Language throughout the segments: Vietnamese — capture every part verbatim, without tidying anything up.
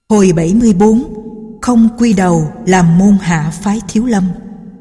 Hồi bảy mươi bốn, không quy đầu làm môn hạ phái Thiếu Lâm.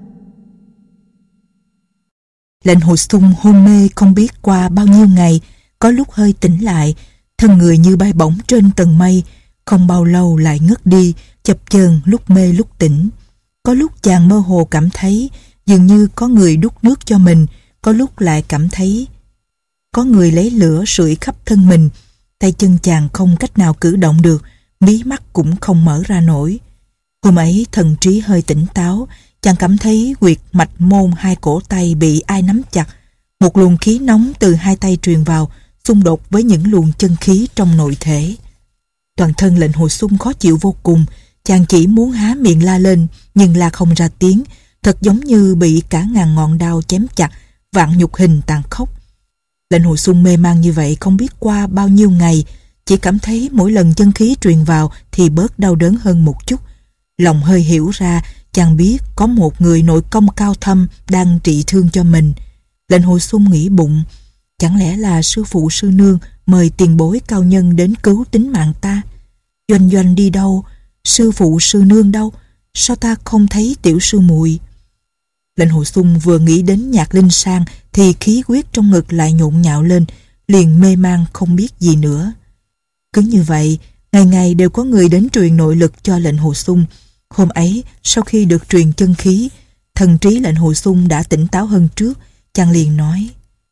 Lệnh Hồ Xung hôn mê không biết qua bao nhiêu ngày, có lúc hơi tỉnh lại, thân người như bay bổng trên tầng mây, không bao lâu lại ngất đi, chập chờn lúc mê lúc tỉnh. Có lúc chàng mơ hồ cảm thấy dường như có người đút nước cho mình, có lúc lại cảm thấy có người lấy lửa sưởi khắp thân mình. Tay chân chàng không cách nào cử động được, mí mắt cũng không mở ra nổi. Hôm ấy thần trí hơi tỉnh táo, chàng cảm thấy huyệt mạch môn hai cổ tay bị ai nắm chặt. Một luồng khí nóng từ hai tay truyền vào, xung đột với những luồng chân khí trong nội thể. Toàn thân Lệnh Hồ Xung khó chịu vô cùng, chàng chỉ muốn há miệng la lên, nhưng la không ra tiếng, thật giống như bị cả ngàn ngọn đao chém chặt, vạn nhục hình tàn khốc. Lệnh Hồ Xung mê man như vậy không biết qua bao nhiêu ngày, chỉ cảm thấy mỗi lần chân khí truyền vào thì bớt đau đớn hơn một chút. Lòng hơi hiểu ra, chàng biết có một người nội công cao thâm đang trị thương cho mình. Lệnh Hồ Xung nghĩ bụng, chẳng lẽ là sư phụ sư nương mời tiền bối cao nhân đến cứu tính mạng ta? Doanh Doanh đi đâu? Sư phụ sư nương đâu? Sao ta không thấy tiểu sư muội? Lệnh Hồ Xung vừa nghĩ đến Nhạc Linh Sang thì khí huyết trong ngực lại nhộn nhạo lên, liền mê man không biết gì nữa. Cứ như vậy, ngày ngày đều có người đến truyền nội lực cho Lệnh Hồ Xung. Hôm ấy, sau khi được truyền chân khí, thần trí Lệnh Hồ Xung đã tỉnh táo hơn trước, chàng liền nói: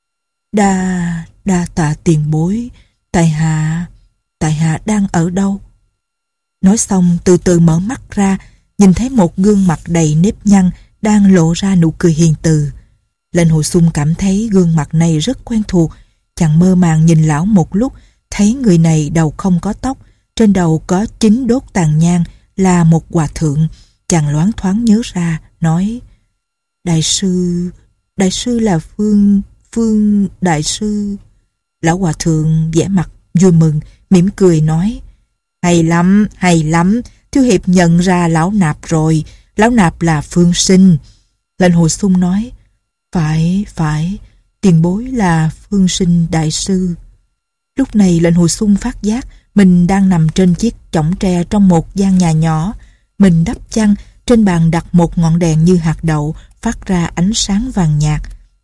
Đa, đa tạ tiền bối, tại hạ, tại hạ đang ở đâu? Nói xong từ từ mở mắt ra, nhìn thấy một gương mặt đầy nếp nhăn đang lộ ra nụ cười hiền từ. Lệnh Hồ Xung cảm thấy gương mặt này rất quen thuộc, chàng mơ màng nhìn lão một lúc, thấy người này đầu không có tóc, trên đầu có chín đốt tàn nhang, là một hòa thượng. Chàng loáng thoáng nhớ ra, nói: Đại sư, đại sư là Phương, Phương đại sư. Lão hòa thượng vẻ mặt vui mừng, mỉm cười nói: Hay lắm, hay lắm, Thiếu hiệp nhận ra lão nạp rồi, lão nạp là Phương Sinh. Lệnh Hồ Xung nói: Phải, phải, tiền bối là Phương Sinh đại sư. Lúc này Lệnh Hồ Xung phát giác mình đang nằm trên chiếc chõng tre trong một gian nhà nhỏ. Mình đắp chăn, trên bàn đặt một ngọn đèn như hạt đậu, phát ra ánh sáng vàng nhạt.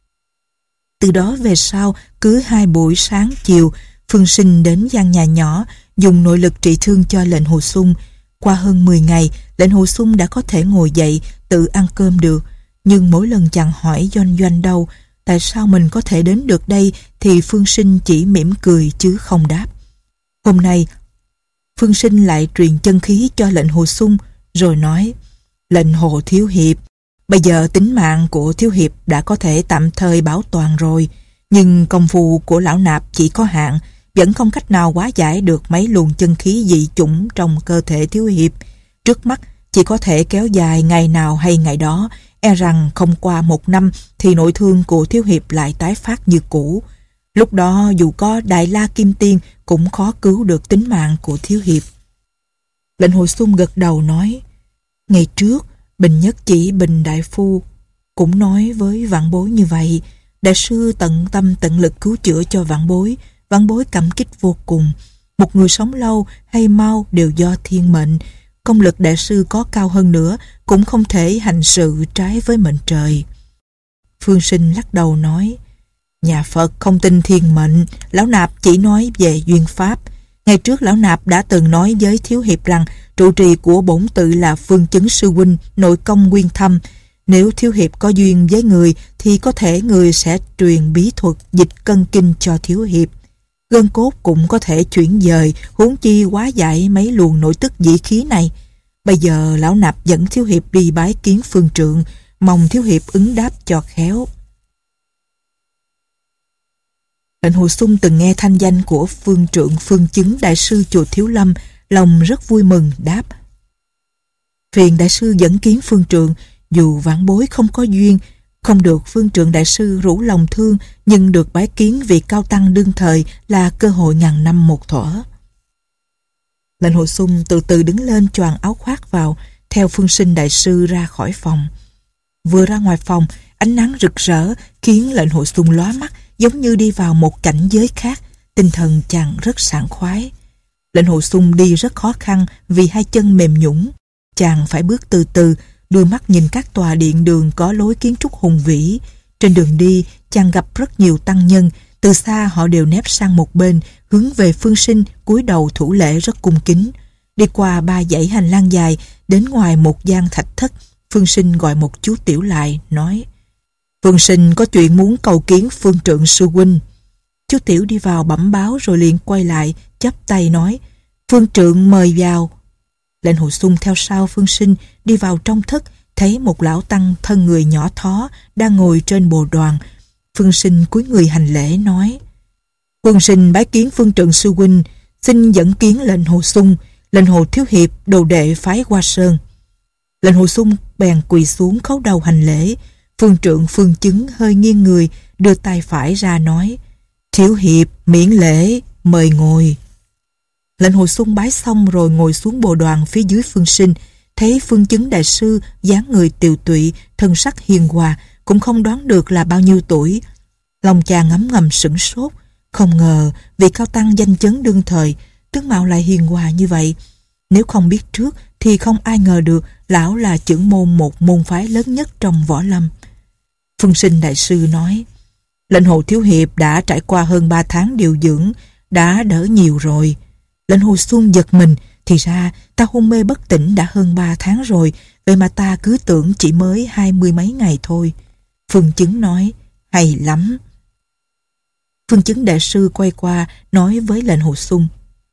Từ đó về sau, cứ hai buổi sáng chiều, Phương Sinh đến gian nhà nhỏ, dùng nội lực trị thương cho Lệnh Hồ Xung. Qua hơn mười ngày, Lệnh Hồ Xung đã có thể ngồi dậy, tự ăn cơm được. Nhưng mỗi lần chàng hỏi Doanh Doanh đâu, tại sao mình có thể đến được đây, thì Phương Sinh chỉ mỉm cười chứ không đáp. Hôm nay, Phương Sinh lại truyền chân khí cho Lệnh Hồ Xung, rồi nói: Lệnh Hồ thiếu hiệp, bây giờ tính mạng của thiếu hiệp đã có thể tạm thời bảo toàn rồi, nhưng công phu của lão nạp chỉ có hạn, vẫn không cách nào hóa giải được mấy luồng chân khí dị chủng trong cơ thể thiếu hiệp. Trước mắt chỉ có thể kéo dài ngày nào hay ngày đó, e rằng không qua một năm thì nội thương của thiếu hiệp lại tái phát như cũ. Lúc đó dù có Đại La Kim Tiên cũng khó cứu được tính mạng của thiếu hiệp. Lệnh Hồ Xung gật đầu nói: Ngày trước Bình Nhất Chỉ Bình đại phu cũng nói với vạn bối như vậy. Đại sư tận tâm tận lực cứu chữa cho vạn bối, vạn bối cảm kích vô cùng. Một người sống lâu hay mau đều do thiên mệnh, công lực đại sư có cao hơn nữa cũng không thể hành sự trái với mệnh trời. Phương Sinh lắc đầu nói: Nhà Phật không tin thiên mệnh, lão nạp chỉ nói về duyên pháp. Ngày trước lão nạp đã từng nói với thiếu hiệp rằng trụ trì của bổn tự là Phương Chứng sư huynh, nội công nguyên thâm. Nếu thiếu hiệp có duyên với người thì có thể người sẽ truyền bí thuật dịch cân kinh cho thiếu hiệp. Gân cốt cũng có thể chuyển dời, huống chi hóa giải mấy luồng nội tức dị khí này. Bây giờ lão nạp dẫn thiếu hiệp đi bái kiến phương trượng, mong thiếu hiệp ứng đáp cho khéo. Lệnh Hồ Xung từng nghe thanh danh của phương trượng Phương Chứng đại sư chùa Thiếu Lâm, lòng rất vui mừng đáp: Phiền đại sư dẫn kiến phương trượng, dù vãn bối không có duyên, không được phương trượng đại sư rủ lòng thương, nhưng được bái kiến vị cao tăng đương thời là cơ hội ngàn năm một thuở. Lệnh Hồ Xung từ từ đứng lên, choàng áo khoác vào, theo Phương Sinh đại sư ra khỏi phòng. Vừa ra ngoài phòng, ánh nắng rực rỡ khiến Lệnh Hồ Xung lóa mắt, giống như đi vào một cảnh giới khác. Tinh thần chàng rất sảng khoái. Lệnh Hồ Xung đi rất khó khăn vì hai chân mềm nhũn. Chàng phải bước từ từ, đưa mắt nhìn các tòa điện đường có lối kiến trúc hùng vĩ. Trên đường đi, chàng gặp rất nhiều tăng nhân. Từ xa họ đều nép sang một bên, hướng về Phương Sinh, cúi đầu thủ lễ rất cung kính. Đi qua ba dãy hành lang dài, đến ngoài một gian thạch thất, Phương Sinh gọi một chú tiểu lại, nói: Phương Sinh có chuyện muốn cầu kiến Phương Trượng sư huynh. Chú tiểu đi vào bẩm báo rồi liền quay lại, chắp tay nói: Phương Trượng mời vào. Lệnh Hồ Xung theo sau Phương Sinh đi vào trong thất, thấy một lão tăng thân người nhỏ thó đang ngồi trên bồ đoàn. Phương Sinh cúi người hành lễ nói: Phương Sinh bái kiến Phương Trượng sư huynh, xin dẫn kiến lệnh Hồ Xung, lệnh Hồ thiếu hiệp, đồ đệ phái Hoa Sơn. Lệnh Hồ Xung bèn quỳ xuống khấu đầu hành lễ. Phương Trượng Phương Chứng hơi nghiêng người, đưa tay phải ra nói: Thiếu hiệp miễn lễ, mời ngồi. Lệnh Hồ Xung bái xong rồi ngồi xuống bồ đoàn phía dưới Phương Sinh, thấy Phương Chứng đại sư dáng người tiều tụy, thân sắc hiền hòa, cũng không đoán được là bao nhiêu tuổi. Lòng chàng ngấm ngầm sửng sốt, không ngờ vị cao tăng danh chấn đương thời tướng mạo lại hiền hòa như vậy. Nếu không biết trước thì không ai ngờ được lão là trưởng môn một môn phái lớn nhất trong võ lâm. Phương Sinh đại sư nói: Lệnh Hồ thiếu hiệp đã trải qua hơn ba tháng điều dưỡng, đã đỡ nhiều rồi. Lệnh Hồ Xung giật mình, thì ra ta hôn mê bất tỉnh đã hơn ba tháng rồi, vậy mà ta cứ tưởng chỉ mới hai mươi mấy ngày thôi. Phương Chứng nói: Hay lắm. Phương Chứng đại sư quay qua nói với lệnh Hồ Xung: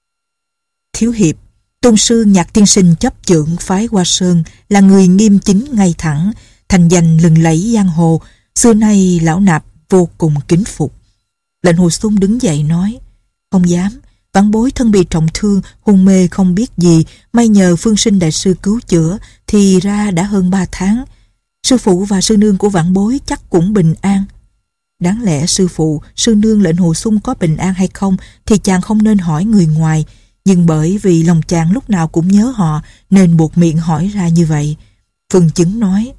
Thiếu hiệp, tôn sư Nhạc tiên sinh chấp chưởng phái Hoa Sơn, là người nghiêm chính ngay thẳng, thành danh lừng lẫy giang hồ, xưa nay lão nạp vô cùng kính phục. Lệnh Hồ Xung đứng dậy nói: Không dám, vãn bối thân bị trọng thương, hôn mê không biết gì, may nhờ Phương Sinh đại sư cứu chữa, thì ra đã hơn ba tháng. Sư phụ và sư nương của vãn bối chắc cũng bình an. Đáng lẽ sư phụ, sư nương lệnh Hồ Xung có bình an hay không thì chàng không nên hỏi người ngoài, nhưng bởi vì lòng chàng lúc nào cũng nhớ họ nên buộc miệng hỏi ra như vậy. Phương Chứng nói: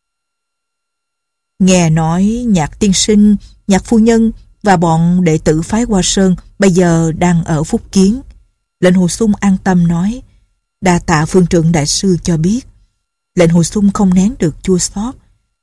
Nghe nói Nhạc tiên sinh, Nhạc phu nhân và bọn đệ tử phái Hoa Sơn bây giờ đang ở Phúc Kiến. Lệnh Hồ Xung an tâm nói: Đa tạ Phương Trượng đại sư cho biết. Lệnh Hồ Xung không nén được chua xót.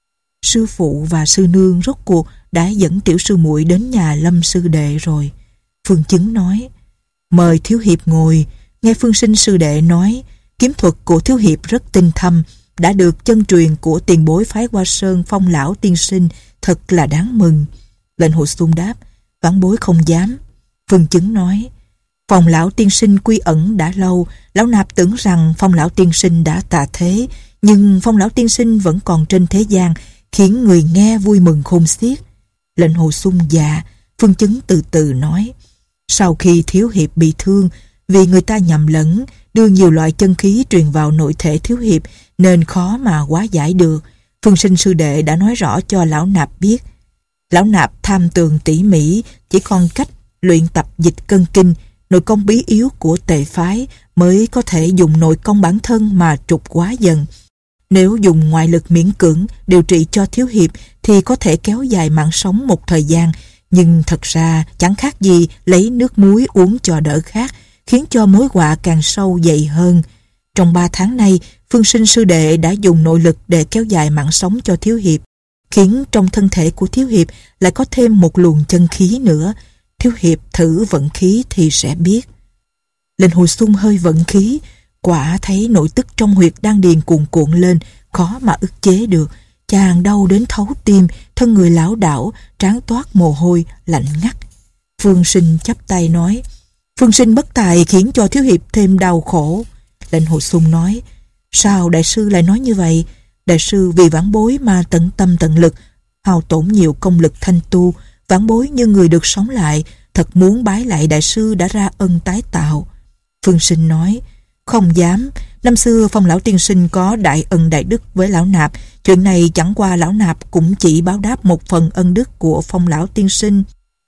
Sư phụ và sư nương rốt cuộc đã dẫn tiểu sư muội đến nhà Lâm sư đệ rồi. Phương Chứng nói: Mời thiếu hiệp ngồi. Nghe Phương Sinh sư đệ nói kiếm thuật của thiếu hiệp rất tinh thâm, đã được chân truyền của tiền bối phái Hoa Sơn Phong lão tiên sinh, thật là đáng mừng. Lệnh Hồ Xung đáp: Vãn bối không dám. Phương Chứng nói: Phong lão tiên sinh quy ẩn đã lâu, lão nạp tưởng rằng Phong lão tiên sinh đã tạ thế, nhưng Phong lão tiên sinh vẫn còn trên thế gian, khiến người nghe vui mừng khôn xiết. Lệnh Hồ Xung dạ. Phương Chứng từ từ nói: Sau khi thiếu hiệp bị thương, vì người ta nhầm lẫn đưa nhiều loại chân khí truyền vào nội thể thiếu hiệp nên khó mà hóa giải được. Phương Sinh sư đệ đã nói rõ cho lão nạp biết. Lão nạp tham tường tỉ mỉ, chỉ còn cách luyện tập dịch cân kinh, nội công bí yếu của tề phái, mới có thể dùng nội công bản thân mà trục quá dần. Nếu dùng ngoại lực miễn cưỡng điều trị cho thiếu hiệp thì có thể kéo dài mạng sống một thời gian, nhưng thật ra chẳng khác gì lấy nước muối uống cho đỡ khát, khiến cho mối họa càng sâu dày hơn. Trong ba tháng nay, Phương Sinh sư đệ đã dùng nội lực để kéo dài mạng sống cho thiếu hiệp, khiến trong thân thể của thiếu hiệp lại có thêm một luồng chân khí nữa. Thiếu hiệp thử vận khí thì sẽ biết. Lệnh Hồ Xung hơi vận khí, quả thấy nội tức trong huyệt đan điền cuồn cuộn lên, khó mà ức chế được. Chàng đau đến thấu tim, thân người lảo đảo, trán toát mồ hôi, lạnh ngắt. Phương Sinh chắp tay nói: Phương Sinh bất tài khiến cho thiếu hiệp thêm đau khổ. Lệnh Hồ Xung nói: Sao đại sư lại nói như vậy? Đại sư vì vãn bối mà tận tâm tận lực, hao tổn nhiều công lực thanh tu, vãn bối như người được sống lại, thật muốn bái lại đại sư đã ra ân tái tạo. Phương Sinh nói: Không dám, năm xưa Phong lão tiên sinh có đại ân đại đức với lão nạp, chuyện này chẳng qua lão nạp cũng chỉ báo đáp một phần ân đức của Phong lão tiên sinh.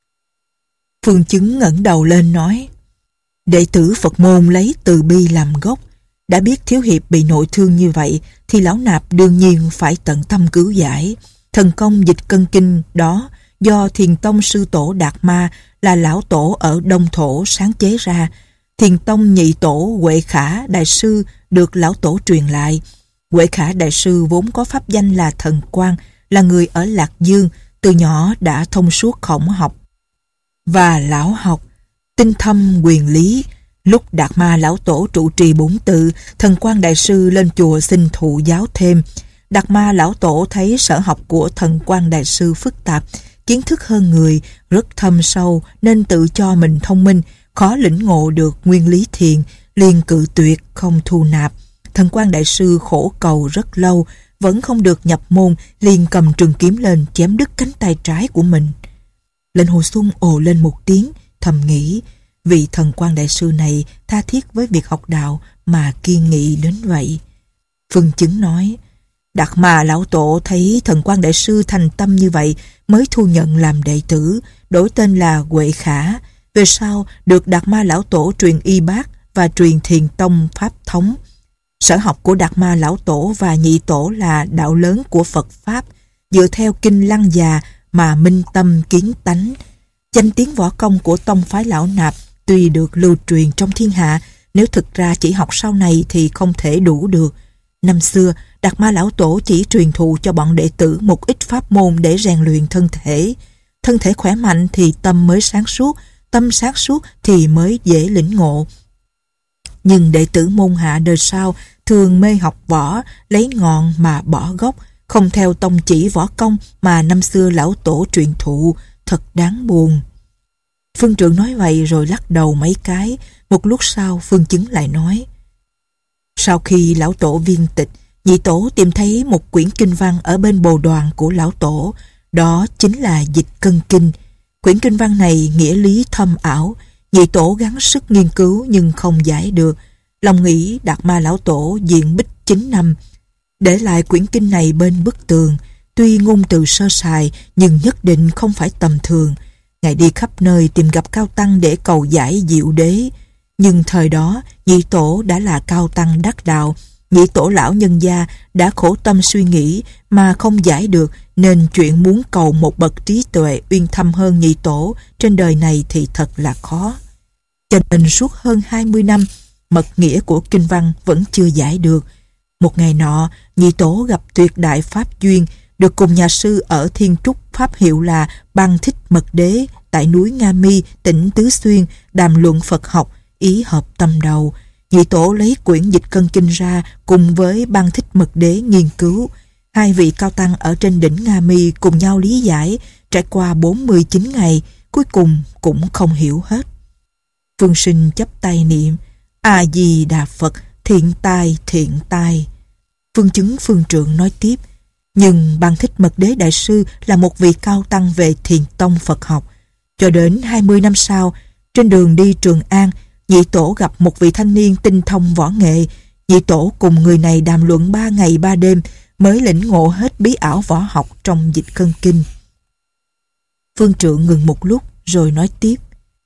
Phương Chứng ngẩng đầu lên nói: Đệ tử Phật môn lấy từ bi làm gốc, đã biết thiếu hiệp bị nội thương như vậy thì lão nạp đương nhiên phải tận tâm cứu giải. Thần công dịch cân kinh đó do Thiền Tông sư tổ Đạt Ma là lão tổ ở Đông Thổ sáng chế ra, Thiền tông nhị tổ Huệ Khả Đại Sư được lão tổ truyền lại. Huệ Khả Đại Sư vốn có pháp danh là Thần Quang, là người ở Lạc Dương, từ nhỏ đã thông suốt khổng học và lão học, tinh thâm quyền lý. Lúc Đạt Ma lão tổ trụ trì bổn tự, Thần Quang Đại Sư lên chùa xin thụ giáo thêm. Đạt Ma lão tổ thấy sở học của Thần Quang Đại Sư phức tạp, kiến thức hơn người, rất thâm sâu nên tự cho mình thông minh, khó lĩnh ngộ được nguyên lý thiền, liền cự tuyệt không thu nạp. Thần Quang Đại Sư khổ cầu rất lâu, vẫn không được nhập môn, liền cầm trường kiếm lên chém đứt cánh tay trái của mình. Lệnh Hồ Xuân ồ lên một tiếng, thầm nghĩ, vị Thần Quang Đại Sư này tha thiết với việc học đạo mà kiên nghị đến vậy. Phương Chứng nói, Đạt Ma lão tổ thấy Thần Quang Đại Sư thành tâm như vậy mới thu nhận làm đệ tử, đổi tên là Huệ Khả. Về sau được Đạt Ma lão tổ truyền y bát và truyền thiền tông pháp thống. Sở học của Đạt Ma lão tổ và nhị tổ là đạo lớn của Phật pháp, dựa theo kinh Lăng Già mà minh tâm kiến tánh. Danh tiếng võ công của tông phái lão nạp tuy được lưu truyền trong thiên hạ, nếu thực ra chỉ học sau này thì không thể đủ được. Năm xưa, Đạt Ma lão tổ chỉ truyền thụ cho bọn đệ tử một ít pháp môn để rèn luyện thân thể. Thân thể khỏe mạnh thì tâm mới sáng suốt, tâm sáng suốt thì mới dễ lĩnh ngộ. Nhưng đệ tử môn hạ đời sau thường mê học võ, lấy ngọn mà bỏ gốc, không theo tông chỉ võ công mà năm xưa lão tổ truyền thụ, thật đáng buồn. Phương Trượng nói vậy rồi lắc đầu mấy cái. Một lúc sau Phương Chứng lại nói, sau khi lão tổ viên tịch, nhị tổ tìm thấy một quyển kinh văn ở bên bồ đoàn của lão tổ, đó chính là Dịch Cân Kinh. Quyển kinh văn này nghĩa lý thâm ảo, nhị tổ gắng sức nghiên cứu nhưng không giải được. Lòng nghĩ Đạt Ma lão tổ diện bích chín năm, để lại quyển kinh này bên bức tường. Tuy ngôn từ sơ sài nhưng nhất định không phải tầm thường. Ngài đi khắp nơi tìm gặp cao tăng để cầu giải diệu đế. Nhưng thời đó nhị tổ đã là cao tăng đắc đạo, nhị tổ lão nhân gia đã khổ tâm suy nghĩ mà không giải được, nên chuyện muốn cầu một bậc trí tuệ uyên thâm hơn nhị tổ trên đời này thì thật là khó. Cho nên suốt hơn hai mươi năm, mật nghĩa của kinh văn vẫn chưa giải được. Một ngày nọ, nhị tổ gặp tuyệt đại pháp duyên, được cùng nhà sư ở Thiên Trúc pháp hiệu là Băng Thích Mật Đế tại núi Nga Mi, tỉnh Tứ Xuyên, đàm luận Phật học, ý hợp tâm đầu. Nhị tổ lấy quyển Dịch Cân Kinh ra cùng với Băng Thích Mật Đế nghiên cứu. Hai vị cao tăng ở trên đỉnh Nga Mi cùng nhau lý giải, trải qua bốn mươi chín ngày, cuối cùng cũng không hiểu hết. Phương Sinh chắp tay niệm, A Di Đà Phật, thiện tai, thiện tai. Phương Chứng Phương Trượng nói tiếp, nhưng Băng Thích Mật Đế Đại Sư là một vị cao tăng về thiền tông Phật học. Cho đến hai mươi năm sau, trên đường đi Trường An, nhị tổ gặp một vị thanh niên tinh thông võ nghệ. Nhị tổ cùng người này đàm luận ba ngày ba đêm mới lĩnh ngộ hết bí ảo võ học trong Dịch Cân Kinh. Phương Trượng ngừng một lúc rồi nói tiếp,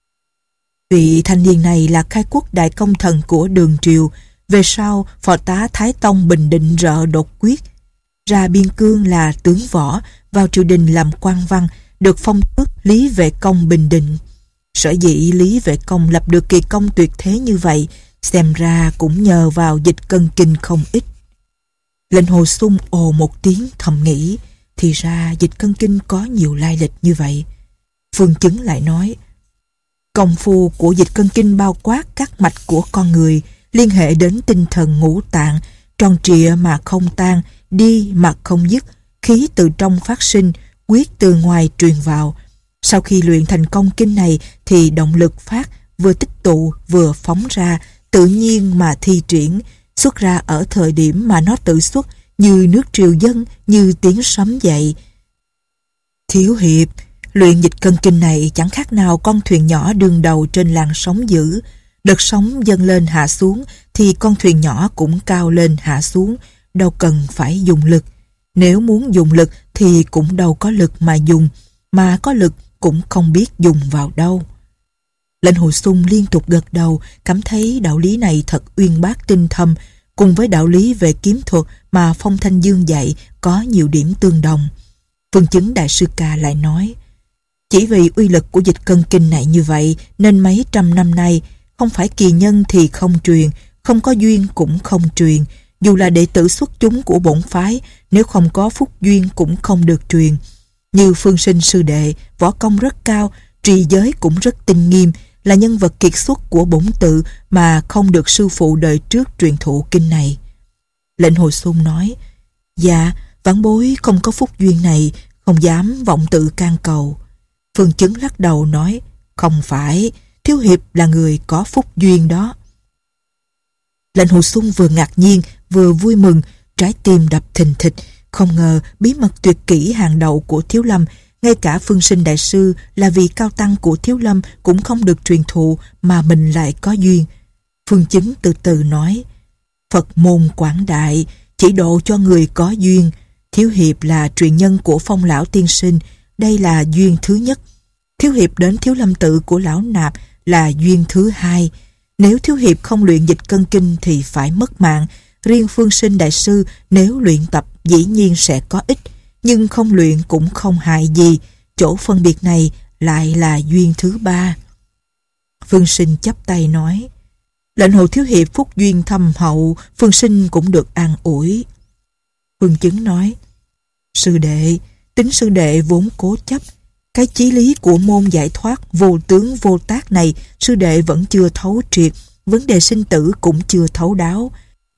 vị thanh niên này là khai quốc đại công thần của Đường Triều, về sau phò tá Thái Tông Bình Định Rợ đột quyết, ra biên cương là tướng võ, vào triều đình làm quan văn, được phong tước Lý Vệ Công Bình Định. Sở dĩ Lý Vệ Công lập được kỳ công tuyệt thế như vậy, xem ra cũng nhờ vào Dịch Cân Kinh không ít. Lệnh Hồ Xuân ồ một tiếng thầm nghĩ, thì ra Dịch Cân Kinh có nhiều lai lịch như vậy. Phương Chứng lại nói, công phu của Dịch Cân Kinh bao quát các mạch của con người, liên hệ đến tinh thần ngũ tạng, tròn trịa mà không tan, đi mà không dứt, khí từ trong phát sinh, quyết từ ngoài truyền vào. Sau khi luyện thành công kinh này thì động lực phát, vừa tích tụ vừa phóng ra, tự nhiên mà thi triển, xuất ra ở thời điểm mà nó tự xuất, như nước triều dân, như tiếng sấm dậy. Thiếu hiệp, luyện Dịch Cân Kinh này chẳng khác nào con thuyền nhỏ đương đầu trên làn sóng dữ. Đợt sóng dâng lên hạ xuống thì con thuyền nhỏ cũng cao lên hạ xuống, đâu cần phải dùng lực. Nếu muốn dùng lực thì cũng đâu có lực mà dùng, mà có lực cũng không biết dùng vào đâu. Lệnh Hồ Xuân liên tục gật đầu, cảm thấy đạo lý này thật uyên bác tinh thâm, cùng với đạo lý về kiếm thuật mà Phong Thanh Dương dạy có nhiều điểm tương đồng. Phương Chứng Đại Sư Ca lại nói, chỉ vì uy lực của Dịch Cân Kinh này như vậy nên mấy trăm năm nay không phải kỳ nhân thì không truyền, không có duyên cũng không truyền. Dù là đệ tử xuất chúng của bổn phái, nếu không có phúc duyên cũng không được truyền. Như Phương Sinh sư đệ, võ công rất cao, trì giới cũng rất tinh nghiêm, là nhân vật kiệt xuất của bổn tự mà không được sư phụ đời trước truyền thụ kinh này. Lệnh Hồ Xung nói, dạ, vãn bối không có phúc duyên này, không dám vọng tự can cầu. Phương Chứng lắc đầu nói, không phải, Thiếu hiệp là người có phúc duyên đó. Lệnh Hồ Xung vừa ngạc nhiên vừa vui mừng, trái tim đập thình thịch, không ngờ bí mật tuyệt kỹ hàng đầu của Thiếu Lâm, ngay cả Phương Sinh đại sư là vị cao tăng của Thiếu Lâm cũng không được truyền thụ mà mình lại có duyên. Phương Chứng từ từ nói, Phật môn quảng đại, chỉ độ cho người có duyên. Thiếu hiệp là truyền nhân của Phong lão tiên sinh, đây là duyên thứ nhất. Thiếu hiệp đến Thiếu Lâm tự của lão nạp là duyên thứ hai. Nếu Thiếu hiệp không luyện dịch cân kinh thì phải mất mạng. Riêng Phương Sinh đại sư nếu luyện tập dĩ nhiên sẽ có ích, nhưng không luyện cũng không hại gì. Chỗ phân biệt này lại là duyên thứ ba. Phương Sinh chắp tay nói, Lệnh Hồ thiếu hiệp phúc duyên thâm hậu, Phương Sinh cũng được an ủi. Phương Chứng nói, sư đệ, tính sư đệ vốn cố chấp, cái chí lý của môn giải thoát vô tướng vô tác này sư đệ vẫn chưa thấu triệt, vấn đề sinh tử cũng chưa thấu đáo.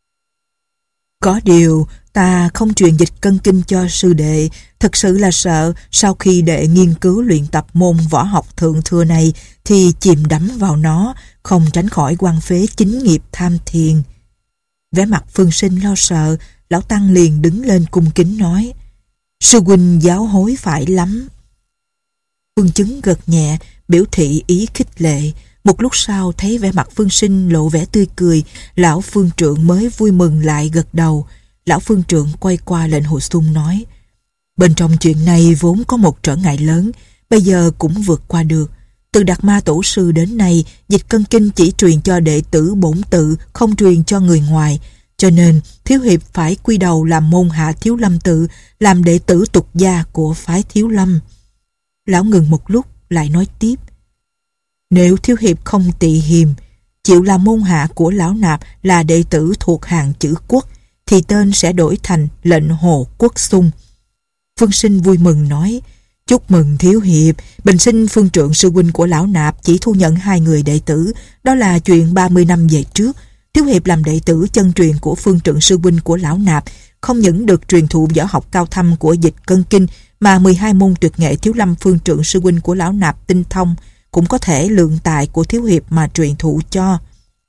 Có điều ta không truyền dịch cân kinh cho sư đệ, thật sự là sợ sau khi đệ nghiên cứu luyện tập môn võ học thượng thừa này thì chìm đắm vào nó, không tránh khỏi quan phế chính nghiệp tham thiền. Vẻ mặt Phương Sinh lo sợ, lão tăng liền đứng lên cung kính nói, sư huynh giáo hối phải lắm. Phương Chứng gật nhẹ, biểu thị ý khích lệ. Một lúc sau thấy vẻ mặt Phương Sinh lộ vẻ tươi cười, lão Phương Trượng mới vui mừng lại gật đầu. Lão Phương Trượng quay qua Lệnh Hồ Xung nói, bên trong chuyện này vốn có một trở ngại lớn, bây giờ cũng vượt qua được. Từ Đạt Ma tổ sư đến nay, dịch cân kinh chỉ truyền cho đệ tử bổn tự, không truyền cho người ngoài, cho nên thiếu hiệp phải quy đầu làm môn hạ Thiếu Lâm tự, làm đệ tử tục gia của phái Thiếu Lâm. Lão ngừng một lúc lại nói tiếp, nếu thiếu hiệp không tị hiềm, chịu làm môn hạ của lão nạp là đệ tử thuộc hàng chữ Quốc, thì tên sẽ đổi thành Lệnh Hồ Quốc Xung. Phương Sinh vui mừng nói, chúc mừng thiếu hiệp, bình sinh Phương Trượng sư huynh của lão nạp chỉ thu nhận hai người đệ tử, đó là chuyện ba mươi năm về trước. Thiếu hiệp làm đệ tử chân truyền của Phương Trượng sư huynh của lão nạp, không những được truyền thụ võ học cao thâm của dịch cân kinh, mà mười hai môn tuyệt nghệ Thiếu Lâm Phương Trượng sư huynh của lão nạp tinh thông, cũng có thể lượng tài của thiếu hiệp mà truyền thụ cho.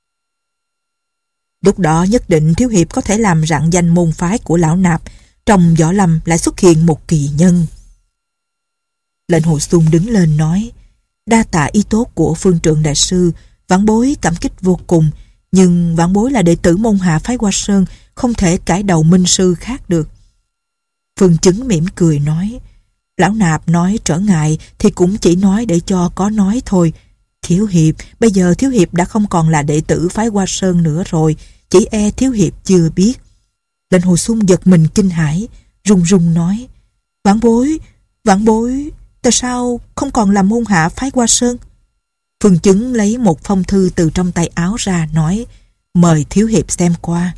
Lúc đó nhất định thiếu hiệp có thể làm rạng danh môn phái của lão nạp, trong võ lâm lại xuất hiện một kỳ nhân. Lệnh Hồ Xung đứng lên nói, đa tạ ý tốt của Phương Trượng đại sư, vãn bối cảm kích vô cùng, nhưng vãn bối là đệ tử môn hạ phái Hoa Sơn, không thể cãi đầu minh sư khác được. Phương Chứng mỉm cười nói, lão nạp nói trở ngại thì cũng chỉ nói để cho có nói thôi. Thiếu hiệp, bây giờ thiếu hiệp đã không còn là đệ tử phái Hoa Sơn nữa rồi, chỉ e thiếu hiệp chưa biết. Lệnh Hồ Xung giật mình kinh hãi, run run nói, vãn bối, vãn bối, tại sao không còn là môn hạ phái Hoa Sơn? Phương Chứng lấy một phong thư từ trong tay áo ra nói, mời thiếu hiệp xem qua.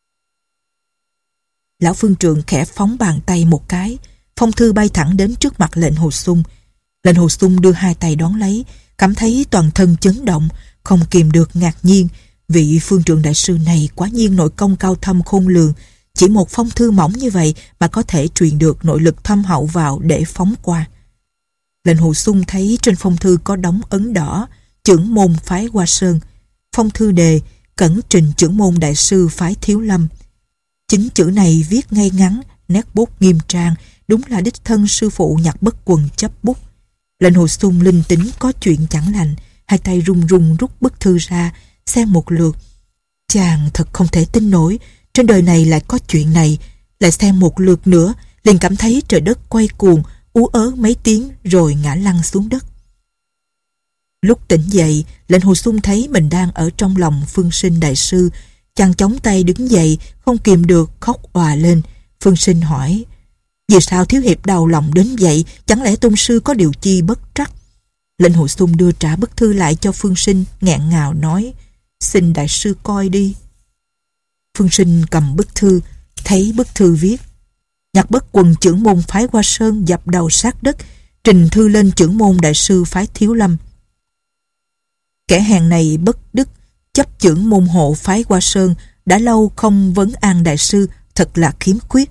Lão Phương Trượng khẽ phóng bàn tay một cái, phong thư bay thẳng đến trước mặt Lệnh Hồ Xung. Lệnh Hồ Xung đưa hai tay đón lấy, cảm thấy toàn thân chấn động, không kìm được ngạc nhiên. Vị Phương Trượng đại sư này quả nhiên nội công cao thâm khôn lường, chỉ một phong thư mỏng như vậy mà có thể truyền được nội lực thâm hậu vào để phóng qua. Lệnh Hồ Xung thấy trên phong thư có đóng ấn đỏ, chưởng môn phái Hoa Sơn. Phong thư đề, cẩn trình chưởng môn đại sư phái Thiếu Lâm. Chính chữ này viết ngay ngắn, nét bút nghiêm trang, đúng là đích thân sư phụ Nhạc Bất Quần chấp bút. Lệnh Hồ Xung linh tính có chuyện chẳng lành, hai tay run run rút bức thư ra, xem một lượt. Chàng thật không thể tin nổi, trên đời này lại có chuyện này. Lại xem một lượt nữa, liền cảm thấy trời đất quay cuồng, ú ớ mấy tiếng rồi ngã lăn xuống đất. Lúc tỉnh dậy, Lệnh Hồ Xung thấy mình đang ở trong lòng Phương Sinh đại sư. Chàng chống tay đứng dậy, không kìm được khóc òa lên. Phương Sinh hỏi, vì sao thiếu hiệp đau lòng đến vậy, chẳng lẽ tôn sư có điều chi bất trắc? Lệnh Hồ Xung đưa trả bức thư lại cho Phương Sinh, nghẹn ngào nói: "Xin đại sư coi đi." Phương Sinh cầm bức thư, thấy bức thư viết: Nhạc Bất Quần trưởng môn phái Hoa Sơn dập đầu sát đất, trình thư lên trưởng môn đại sư phái Thiếu Lâm. Kẻ hèn này bất đức, chấp trưởng môn hộ phái Hoa Sơn, đã lâu không vấn an đại sư, thật là khiếm khuyết.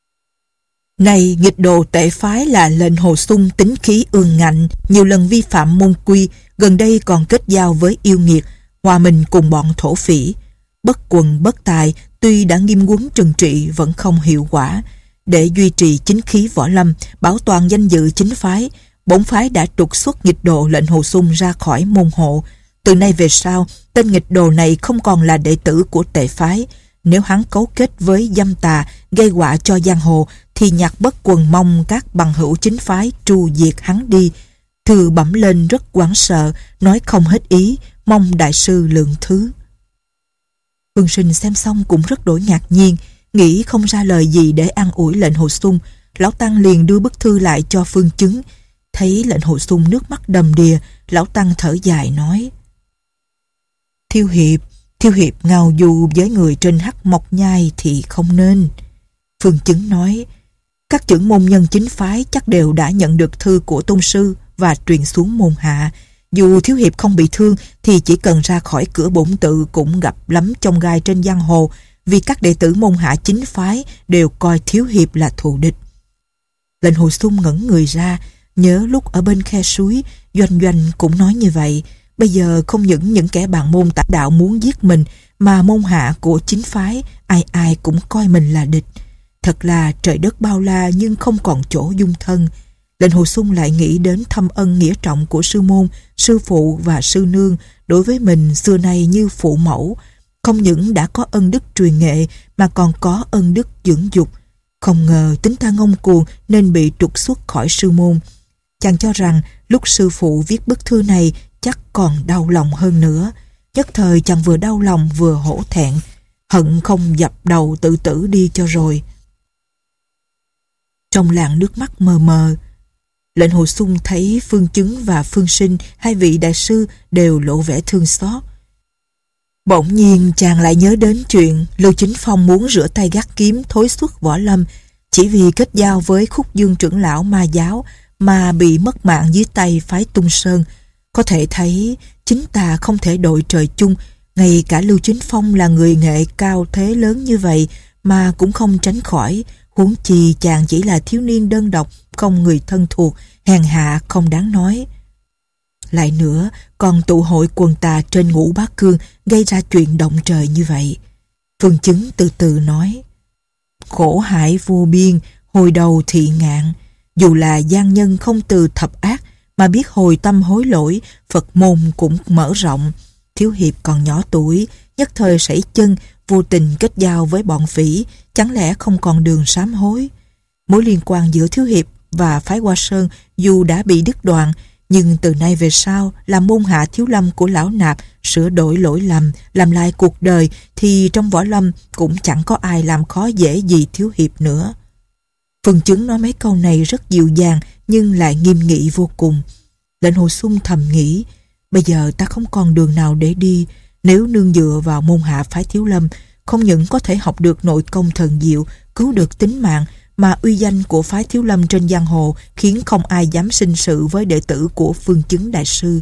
Này nghịch đồ tệ phái là Lệnh Hồ Xung tính khí ương ngạnh, nhiều lần vi phạm môn quy, gần đây còn kết giao với yêu nghiệt, hòa mình cùng bọn thổ phỉ. Bất Quần bất tài, tuy đã nghiêm huấn trừng trị vẫn không hiệu quả. Để duy trì chính khí võ lâm, bảo toàn danh dự chính phái, bổn phái đã trục xuất nghịch đồ Lệnh Hồ Xung ra khỏi môn hộ. Từ nay về sau, tên nghịch đồ này không còn là đệ tử của tệ phái. Nếu hắn cấu kết với dâm tà, gây họa cho giang hồ, thì Nhạc Bất Quần mong các bằng hữu chính phái tru diệt hắn đi. Thư bẩm lên rất hoảng sợ, nói không hết ý, mong đại sư lượng thứ. Phương Sinh xem xong cũng rất đổi ngạc nhiên, nghĩ không ra lời gì để an ủi Lệnh Hồ Xung. Lão Tăng liền đưa bức thư lại cho Phương Chứng. Thấy Lệnh Hồ Xung nước mắt đầm đìa, Lão Tăng thở dài nói: Thiếu hiệp, Thiếu hiệp ngao du với người trên Hắc Mộc Nhai thì không nên. Phương Chứng nói: Các trưởng môn nhân chính phái chắc đều đã nhận được thư của tôn sư và truyền xuống môn hạ. Dù thiếu hiệp không bị thương thì chỉ cần ra khỏi cửa bổn tự cũng gặp lắm chông gai trên giang hồ, vì các đệ tử môn hạ chính phái đều coi thiếu hiệp là thù địch. Lệnh Hồ Xung ngẩn người ra, nhớ lúc ở bên khe suối, Doanh Doanh cũng nói như vậy. Bây giờ không những những kẻ bạn môn tà đạo muốn giết mình, mà môn hạ của chính phái ai ai cũng coi mình là địch. Thật là trời đất bao la nhưng không còn chỗ dung thân. Lệnh Hồ Xung lại nghĩ đến thâm ân nghĩa trọng của sư môn, sư phụ và sư nương đối với mình xưa nay như phụ mẫu. Không những đã có ân đức truyền nghệ mà còn có ân đức dưỡng dục. Không ngờ tính ta ngông cuồng nên bị trục xuất khỏi sư môn. Chàng cho rằng lúc sư phụ viết bức thư này chắc còn đau lòng hơn nữa. Nhất thời chàng vừa đau lòng vừa hổ thẹn, hận không dập đầu tự tử đi cho rồi. Trong làn nước mắt mờ mờ, Lệnh Hồ Xung thấy Phương Chứng và Phương Sinh, hai vị đại sư đều lộ vẻ thương xót. Bỗng nhiên chàng lại nhớ đến chuyện Lưu Chính Phong muốn rửa tay gác kiếm thối xuất võ lâm, chỉ vì kết giao với Khúc Dương trưởng lão ma giáo mà bị mất mạng dưới tay phái Tung Sơn. Có thể thấy chính ta không thể đội trời chung, ngay cả Lưu Chính Phong là người nghệ cao thế lớn như vậy mà cũng không tránh khỏi, huống chi chàng chỉ là thiếu niên đơn độc, không người thân thuộc, hèn hạ không đáng nói. Lại nữa, còn tụ hội quần tà trên Ngũ Bá Cương gây ra chuyện động trời như vậy. Phương Chứng từ từ nói: Khổ hải vô biên, hồi đầu thị ngạn. Dù là gian nhân không từ thập ác mà biết hồi tâm hối lỗi, Phật môn cũng mở rộng. Thiếu hiệp còn nhỏ tuổi, nhất thời sẩy chân, vô tình kết giao với bọn phỉ, chẳng lẽ không còn đường sám hối? Mối liên quan giữa thiếu hiệp và phái Hoa Sơn dù đã bị đứt đoạn, nhưng từ nay về sau là môn hạ Thiếu Lâm của lão nạp sửa đổi lỗi lầm, làm lại cuộc đời, thì trong võ lâm cũng chẳng có ai làm khó dễ gì thiếu hiệp nữa. Phương Chứng nói mấy câu này rất dịu dàng nhưng lại nghiêm nghị vô cùng. Lệnh Hồ Xung thầm nghĩ: bây giờ ta không còn đường nào để đi. Nếu nương dựa vào môn hạ phái Thiếu Lâm, không những có thể học được nội công thần diệu, cứu được tính mạng, mà uy danh của phái Thiếu Lâm trên giang hồ khiến không ai dám sinh sự với đệ tử của Phương Chứng đại sư.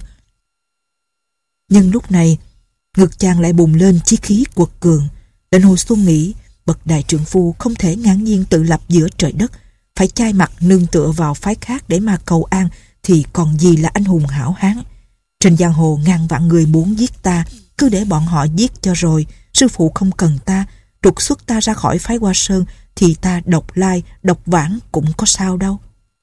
Nhưng lúc này, ngực chàng lại bùng lên chí khí quật cường. Lệnh Hồ Xung nghĩ, bậc đại trượng phu không thể ngang nhiên tự lập giữa trời đất, phải chai mặt nương tựa vào phái khác để mà cầu an, thì còn gì là anh hùng hảo hán. Trên giang hồ ngàn vạn người muốn giết ta, cứ để bọn họ giết cho rồi. Sư phụ không cần ta, trục xuất ta ra khỏi phái Hoa Sơn, thì ta độc lai, độc vãng cũng có sao đâu.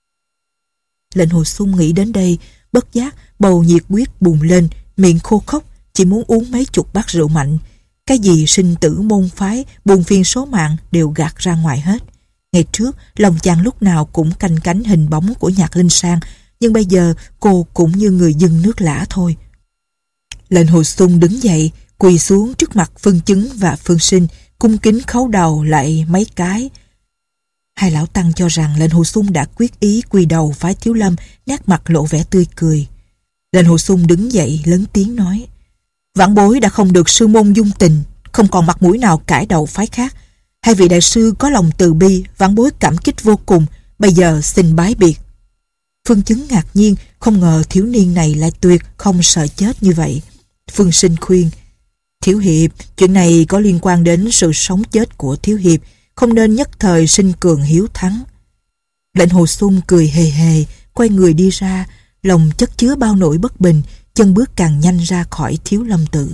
Lệnh Hồ Xung nghĩ đến đây, bất giác bầu nhiệt huyết bùng lên, miệng khô khốc, chỉ muốn uống mấy chục bát rượu mạnh. Cái gì sinh tử môn phái, buồn phiền số mạng đều gạt ra ngoài hết. Ngày trước, lòng chàng lúc nào cũng canh cánh hình bóng của Nhạc Linh Sang, nhưng bây giờ cô cũng như người dưng nước lã thôi. Lệnh Hồ Xung đứng dậy, quỳ xuống trước mặt Phương Chứng và Phương Sinh, cung kính khấu đầu lại mấy cái. Hai lão tăng cho rằng Lệnh Hồ Xung đã quyết ý quỳ đầu phái Thiếu Lâm, nét mặt lộ vẻ tươi cười. Lệnh Hồ Xung đứng dậy lớn tiếng nói: Vãn bối đã không được sư môn dung tình, không còn mặt mũi nào cãi đầu phái khác. Hai vị đại sư có lòng từ bi, vãn bối cảm kích vô cùng. Bây giờ xin bái biệt. Phương Chứng ngạc nhiên, không ngờ thiếu niên này lại tuyệt không sợ chết như vậy. Phương Sinh khuyên: Thiếu hiệp, chuyện này có liên quan đến sự sống chết của thiếu hiệp, không nên nhất thời sinh cường hiếu thắng. Lệnh Hồ Xung cười hề hề, quay người đi ra, lòng chất chứa bao nỗi bất bình, chân bước càng nhanh ra khỏi Thiếu Lâm Tự.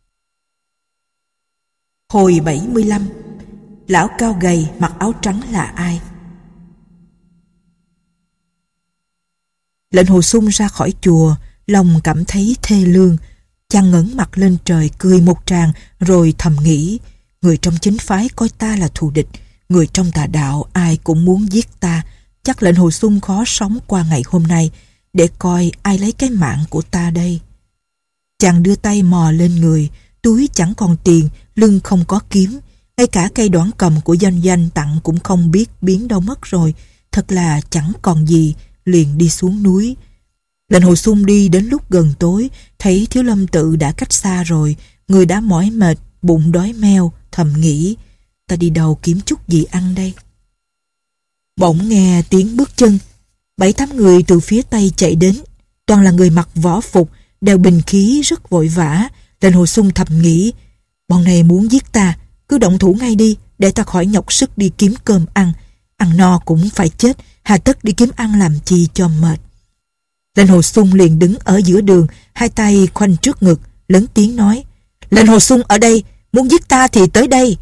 Hồi bảy mươi lăm. Lão cao gầy mặc áo trắng là ai? Lệnh Hồ Xung ra khỏi chùa, lòng cảm thấy thê lương. Chàng ngẩng mặt lên trời cười một tràng, rồi thầm nghĩ: người trong chính phái coi ta là thù địch, người trong tà đạo ai cũng muốn giết ta. Chắc lệnh Hồ Xung khó sống qua ngày hôm nay, để coi ai lấy cái mạng của ta đây. Chàng đưa tay mò lên người, túi chẳng còn tiền, lưng không có kiếm, ngay cả cây đoản cầm của Doanh Doanh tặng cũng không biết biến đâu mất rồi. Thật là chẳng còn gì, liền đi xuống núi. Lệnh Hồ Xung đi đến lúc gần tối, thấy Thiếu Lâm Tự đã cách xa rồi, người đã mỏi mệt, bụng đói meo, thầm nghĩ: ta đi đâu kiếm chút gì ăn đây. Bỗng nghe tiếng bước chân, bảy tám người từ phía tây chạy đến, toàn là người mặc võ phục, đeo binh khí rất vội vã. Lệnh Hồ Xung thầm nghĩ: bọn này muốn giết ta, cứ động thủ ngay đi, để ta khỏi nhọc sức đi kiếm cơm ăn. Ăn no cũng phải chết, hà tất đi kiếm ăn làm chi cho mệt. Lệnh Hồ Xung liền đứng ở giữa đường, hai tay khoanh trước ngực, lớn tiếng nói: Lệnh Hồ Xung ở đây, muốn giết ta thì tới đây.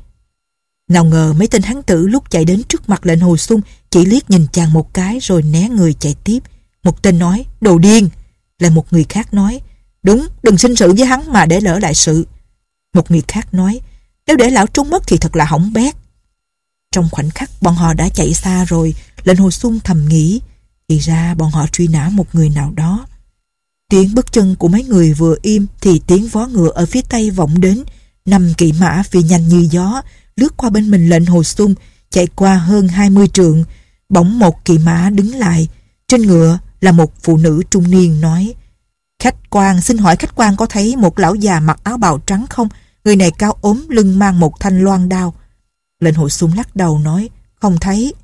Nào ngờ mấy tên hán tử lúc chạy đến trước mặt lệnh Hồ Xung chỉ liếc nhìn chàng một cái rồi né người chạy tiếp. Một tên nói: đồ điên. Lại một người khác nói: đúng, đừng sinh sự với hắn mà để lỡ lại sự. Một người khác nói: nếu để lão trốn mất thì thật là hỏng bét. Trong khoảnh khắc bọn họ đã chạy xa rồi. Lệnh Hồ Xung thầm nghĩ: thì ra bọn họ truy nã một người nào đó. Tiếng bước chân của mấy người vừa im thì tiếng vó ngựa ở phía tây vọng đến. Năm kỵ mã phi nhanh như gió lướt qua bên mình lệnh Hồ Xung, chạy qua hơn hai mươi trượng. Bỗng một kỵ mã đứng lại, trên ngựa là một phụ nữ trung niên nói: khách quan, xin hỏi khách quan có thấy một lão già mặc áo bào trắng không? Người này cao ốm, lưng mang một thanh loan đao. Lệnh Hồ Xung lắc đầu nói: không thấy.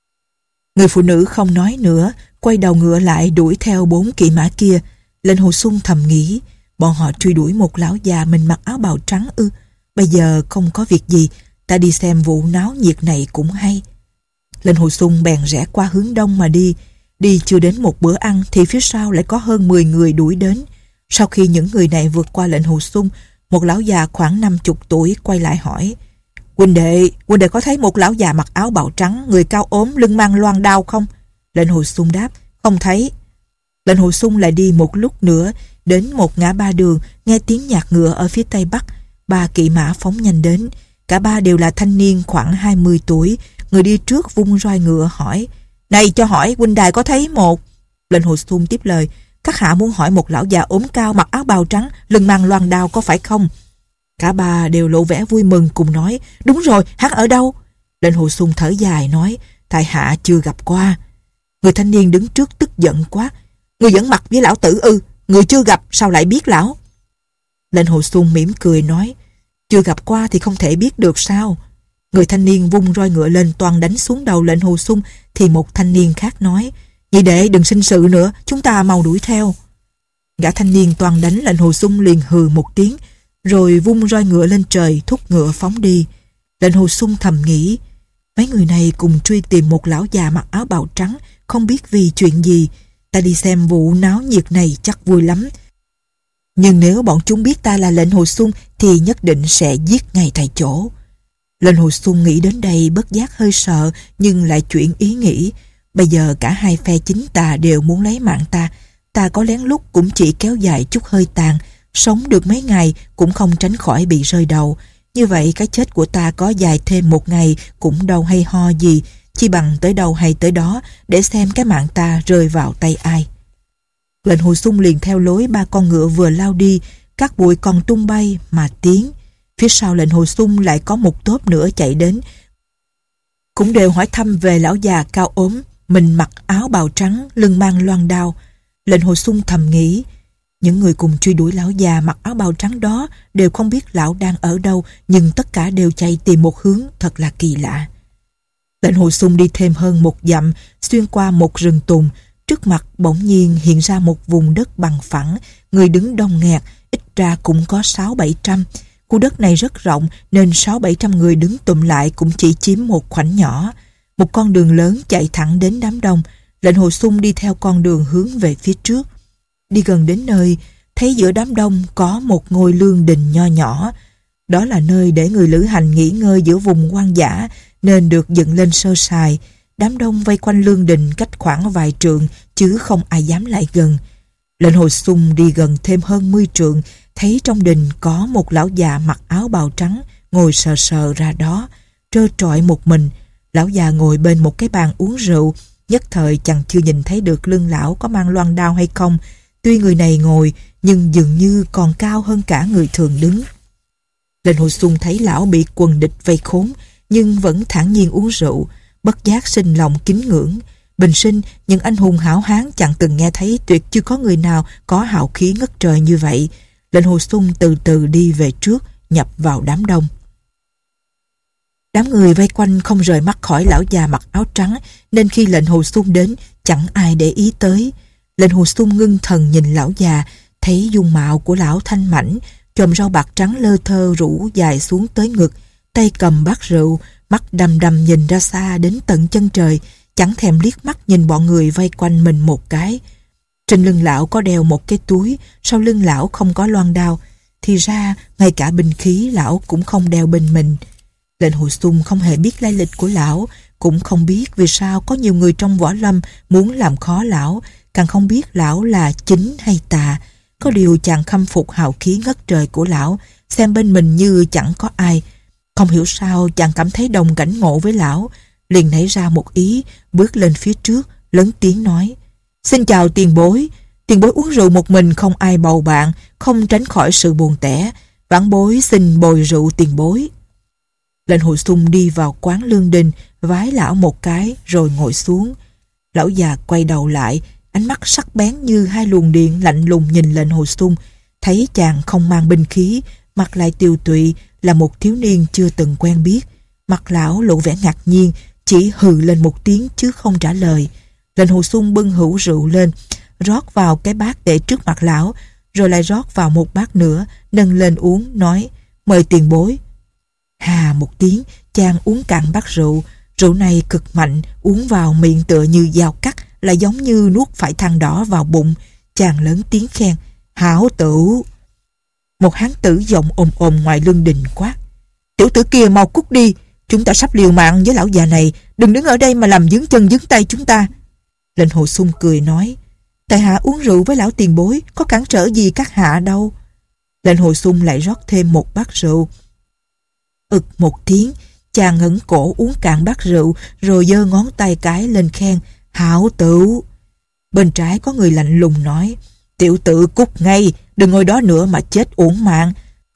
Người phụ nữ không nói nữa, quay đầu ngựa lại đuổi theo bốn kỵ mã kia. Lệnh Hồ Xung thầm nghĩ: bọn họ truy đuổi một lão già mình mặc áo bào trắng ư? Bây giờ không có việc gì, ta đi xem vụ náo nhiệt này cũng hay. Lệnh Hồ Xung bèn rẽ qua hướng đông mà đi. Đi chưa đến một bữa ăn thì phía sau lại có hơn mười người đuổi đến. Sau khi những người này vượt qua lệnh Hồ Xung, một lão già khoảng năm chục tuổi quay lại hỏi: huynh đệ, huynh đệ có thấy một lão già mặc áo bào trắng, người cao ốm, lưng mang loan đao không? Lệnh Hồ Xung đáp: không thấy. Lệnh Hồ Xung lại đi một lúc nữa, đến một ngã ba đường, nghe tiếng nhạc ngựa ở phía tây bắc. Ba kỵ mã phóng nhanh đến, cả ba đều là thanh niên khoảng hai mươi tuổi. Người đi trước vung roi ngựa hỏi: này, cho hỏi huynh đài có thấy một... Lệnh Hồ Xung tiếp lời: các hạ muốn hỏi một lão già ốm cao mặc áo bào trắng, lưng mang loan đao có phải không? Cả ba đều lộ vẻ vui mừng cùng nói: đúng rồi, hắn ở đâu? Lệnh Hồ Xung thở dài nói: tại hạ chưa gặp qua. Người thanh niên đứng trước tức giận quát: người vẫn mặt với lão tử ư? Người chưa gặp sao lại biết lão? Lệnh Hồ Xung mỉm cười nói: chưa gặp qua thì không thể biết được sao? Người thanh niên vung roi ngựa lên toàn đánh xuống đầu lệnh Hồ Xung, thì một thanh niên khác nói: nhị đệ đừng sinh sự nữa, chúng ta mau đuổi theo. Gã thanh niên toàn đánh lệnh Hồ Xung liền hừ một tiếng, rồi vung roi ngựa lên trời thúc ngựa phóng đi. Lệnh Hồ Xung thầm nghĩ: mấy người này cùng truy tìm một lão già mặc áo bào trắng, không biết vì chuyện gì. Ta đi xem vụ náo nhiệt này chắc vui lắm. Nhưng nếu bọn chúng biết ta là lệnh Hồ Xung thì nhất định sẽ giết ngay tại chỗ. Lệnh Hồ Xung nghĩ đến đây bất giác hơi sợ, nhưng lại chuyển ý nghĩ: bây giờ cả hai phe chính tà đều muốn lấy mạng ta. Ta có lén lút cũng chỉ kéo dài chút hơi tàn, sống được mấy ngày cũng không tránh khỏi bị rơi đầu. Như vậy cái chết của ta có dài thêm một ngày cũng đâu hay ho gì, chi bằng tới đâu hay tới đó, để xem cái mạng ta rơi vào tay ai. Lệnh Hồ Xung liền theo lối ba con ngựa vừa lao đi, các bụi còn tung bay mà tiến. Phía sau lệnh Hồ Xung lại có một tốp nữa chạy đến, cũng đều hỏi thăm về lão già cao ốm, mình mặc áo bào trắng, lưng mang loan đao. Lệnh Hồ Xung thầm nghĩ: Những người cùng truy đuổi lão già mặc áo bào trắng đó đều không biết lão đang ở đâu, nhưng tất cả đều chạy tìm một hướng thật là kỳ lạ. Lệnh Hồ Xung đi thêm hơn một dặm, xuyên qua một rừng tùng. Trước mặt bỗng nhiên hiện ra một vùng đất bằng phẳng, người đứng đông nghẹt, ít ra cũng có sáu bảy trăm. Khu đất này rất rộng nên sáu bảy trăm người đứng tụm lại cũng chỉ chiếm một khoảnh nhỏ. Một con đường lớn chạy thẳng đến đám đông. Lệnh Hồ Xung đi theo con đường hướng về phía trước. Đi gần đến nơi, thấy giữa đám đông có một ngôi lương đình nho nhỏ. Đó là nơi để người lữ hành nghỉ ngơi giữa vùng hoang dã, nên được dựng lên sơ sài. Đám đông vây quanh lương đình cách khoảng vài trượng, chứ không ai dám lại gần. Lệnh Hồ Xung đi gần thêm hơn mươi trượng, thấy trong đình có một lão già mặc áo bào trắng ngồi sờ sờ ra đó, trơ trọi một mình. Lão già ngồi bên một cái bàn uống rượu. Nhất thời chàng chưa nhìn thấy được lưng lão có mang loan đao hay không. Tuy người này ngồi nhưng dường như còn cao hơn cả người thường đứng. Lệnh Hồ Xung thấy lão bị quần địch vây khốn nhưng vẫn thản nhiên uống rượu, bất giác sinh lòng kính ngưỡng. Bình sinh những anh hùng hảo hán chẳng từng nghe thấy, tuyệt chưa có người nào có hào khí ngất trời như vậy. Lệnh Hồ Xung từ từ đi về trước, nhập vào đám đông. Đám người vây quanh không rời mắt khỏi lão già mặc áo trắng, nên khi Lệnh Hồ Xung đến chẳng ai để ý tới. Lệnh Hồ Xung ngưng thần nhìn lão già, thấy dung mạo của lão thanh mảnh, chòm rau bạc trắng lơ thơ rủ dài xuống tới ngực, tay cầm bát rượu, mắt đăm đăm nhìn ra xa đến tận chân trời, chẳng thèm liếc mắt nhìn bọn người vây quanh mình một cái. Trên lưng lão có đeo một cái túi, sau lưng lão không có loan đao, thì ra ngay cả binh khí lão cũng không đeo bên mình. Lệnh Hồ Xung không hề biết lai lịch của lão, cũng không biết vì sao có nhiều người trong võ lâm muốn làm khó lão, càng không biết lão là chính hay tà. Có điều chàng khâm phục hào khí ngất trời của lão, xem bên mình như chẳng có ai. Không hiểu sao chàng cảm thấy đồng cảnh ngộ với lão, liền nảy ra một ý, bước lên phía trước, lớn tiếng nói: "Xin chào tiền bối, tiền bối uống rượu một mình không ai bầu bạn, không tránh khỏi sự buồn tẻ. Vãn bối xin bồi rượu tiền bối." Lệnh Hồ Xung đi vào quán lương đình, vái lão một cái rồi ngồi xuống. Lão già quay đầu lại, ánh mắt sắc bén như hai luồng điện lạnh lùng nhìn Lệnh Hồ Xung, thấy chàng không mang binh khí, mặt lại tiều tụy, là một thiếu niên chưa từng quen biết. Mặt lão lộ vẻ ngạc nhiên, chỉ hừ lên một tiếng chứ không trả lời. Lệnh Hồ Xung bưng hũ rượu lên, rót vào cái bát để trước mặt lão, rồi lại rót vào một bát nữa, nâng lên uống, nói: "Mời tiền bối." Hà một tiếng, chàng uống cạn bát rượu. Rượu này cực mạnh, uống vào miệng tựa như dao cắt, là giống như nuốt phải than đỏ vào bụng. Chàng lớn tiếng khen: "Hảo tửu." Một hán tử giọng ồm ồm ngoài lương đình quát: "Tiểu tử kia mau cút đi, chúng ta sắp liều mạng với lão già này, đừng đứng ở đây mà làm vướng chân vướng tay chúng ta." Lệnh Hồ Xung cười nói: "Tại hạ uống rượu với lão tiền bối, có cản trở gì các hạ đâu." Lệnh Hồ Xung lại rót thêm một bát rượu. Ực một tiếng, chàng ngẩng cổ uống cạn bát rượu, rồi giơ ngón tay cái lên khen: "Hảo tửu." Bên trái có người lạnh lùng nói: "Tiểu tử cút ngay, đừng ngồi đó nữa mà chết uổng mạng.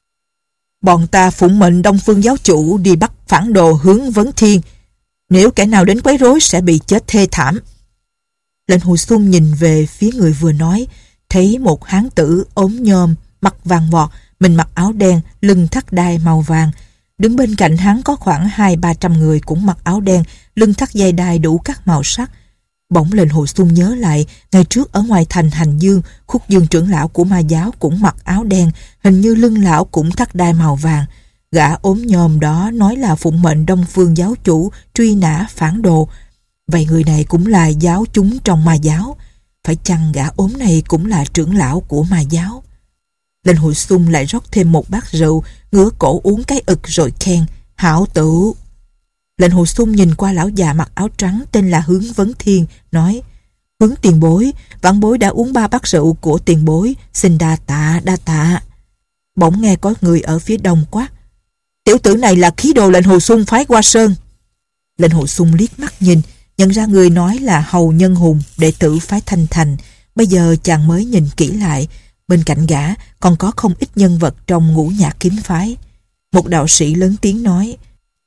Bọn ta phụng mệnh Đông Phương giáo chủ đi bắt phản đồ hướng Vấn Thiên, nếu kẻ nào đến quấy rối sẽ bị chết thê thảm." Lệnh Hồ Xung nhìn về phía người vừa nói, thấy một hán tử ốm nhom, mặt vàng vọt, mình mặc áo đen, lưng thắt đai màu vàng. Đứng bên cạnh hắn có khoảng hai ba trăm người cũng mặc áo đen, lưng thắt dây đai đủ các màu sắc. Bỗng Lệnh Hồ Xung nhớ lại, ngày trước ở ngoài thành Hành Dương, Khúc Dương trưởng lão của ma giáo cũng mặc áo đen, hình như lưng lão cũng thắt đai màu vàng. Gã ốm nhòm đó nói là phụng mệnh Đông Phương giáo chủ truy nã phản đồ. Vậy người này cũng là giáo chúng trong ma giáo. Phải chăng gã ốm này cũng là trưởng lão của ma giáo? Lệnh Hồ Xung lại rót thêm một bát rượu, ngửa cổ uống cái ực rồi khen: "Hảo tửu." Lệnh Hồ Xung nhìn qua lão già mặc áo trắng tên là Hướng Vấn Thiên, nói: "Hướng tiền bối, vãn bối đã uống ba bát rượu của tiền bối, xin đa tạ đa tạ." Bỗng nghe có người ở phía đông quát: "Tiểu tử này là khí đồ Lệnh Hồ Xung phái Hoa Sơn." Lệnh Hồ Xung liếc mắt nhìn, nhận ra người nói là Hầu Nhân Hùng, đệ tử phái Thanh Thành. Bây giờ chàng mới nhìn kỹ lại, bên cạnh gã còn có không ít nhân vật trong Ngũ Nhạc kiếm phái. Một đạo sĩ lớn tiếng nói: